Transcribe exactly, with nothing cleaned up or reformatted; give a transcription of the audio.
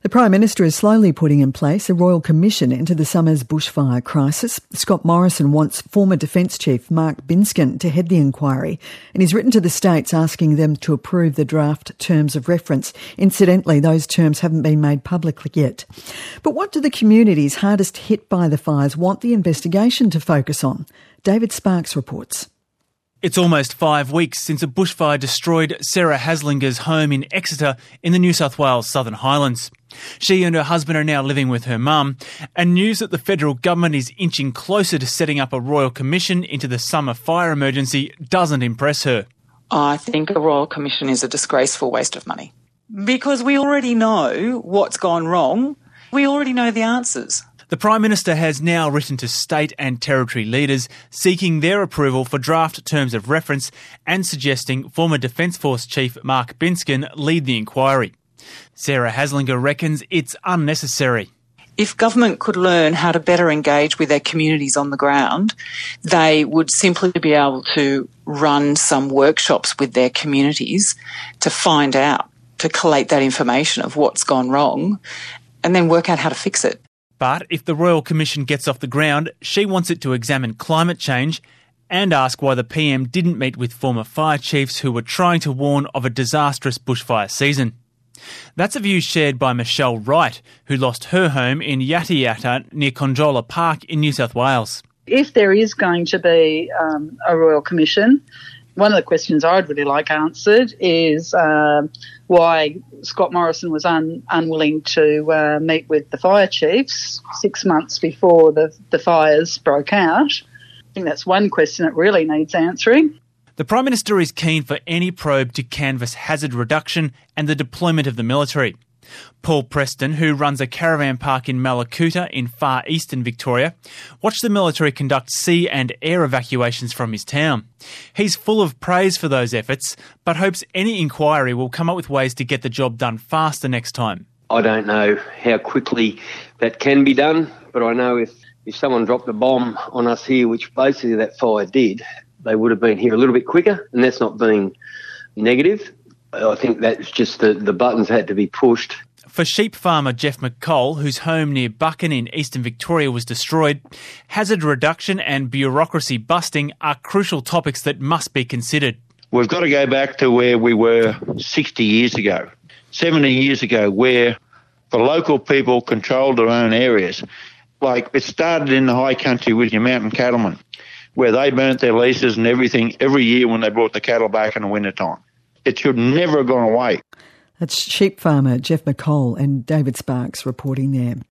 The Prime Minister is slowly putting in place a royal commission into the summer's bushfire crisis. Scott Morrison wants former Defence Chief Mark Binskin to head the inquiry, and he's written to the states asking them to approve the draft terms of reference. Incidentally, those terms haven't been made public yet. But what do the communities hardest hit by the fires want the investigation to focus on? David Sparks reports. It's almost five weeks since a bushfire destroyed Sarah Haslinger's home in Exeter in the New South Wales Southern Highlands. She and her husband are now living with her mum, and news that the federal government is inching closer to setting up a royal commission into the summer fire emergency doesn't impress her. I think a royal commission is a disgraceful waste of money. Because we already know what's gone wrong. We already know the answers. The Prime Minister has now written to state and territory leaders seeking their approval for draft terms of reference and suggesting former Defence Force Chief Mark Binskin lead the inquiry. Sarah Haslinger reckons it's unnecessary. If government could learn how to better engage with their communities on the ground, they would simply be able to run some workshops with their communities to find out, to collate that information of what's gone wrong and then work out how to fix it. But if the Royal Commission gets off the ground, she wants it to examine climate change and ask why the P M didn't meet with former fire chiefs who were trying to warn of a disastrous bushfire season. That's a view shared by Michelle Wright, who lost her home in Yata Yata near Conjola Park in New South Wales. If there is going to be um, a Royal Commission, one of the questions I'd really like answered is uh, why Scott Morrison was un- unwilling to uh, meet with the fire chiefs six months before the, the fires broke out. I think that's one question that really needs answering. The Prime Minister is keen for any probe to canvass hazard reduction and the deployment of the military. Paul Preston, who runs a caravan park in Mallacoota in far eastern Victoria, watched the military conduct sea and air evacuations from his town. He's full of praise for those efforts, but hopes any inquiry will come up with ways to get the job done faster next time. I don't know how quickly that can be done, but I know if, if someone dropped a bomb on us here, which basically that fire did, they would have been here a little bit quicker, and that's not being negative. I think that's just the, the buttons had to be pushed. For sheep farmer Jeff McColl, whose home near Buchan in eastern Victoria was destroyed, hazard reduction and bureaucracy busting are crucial topics that must be considered. We've got to go back to where we were sixty years ago, seventy years ago, where the local people controlled their own areas. Like it started in the high country with your mountain cattlemen, where they burnt their leases and everything every year when they brought the cattle back in the winter time. It should never have gone away. That's sheep farmer Jeff McColl and David Sparks reporting there.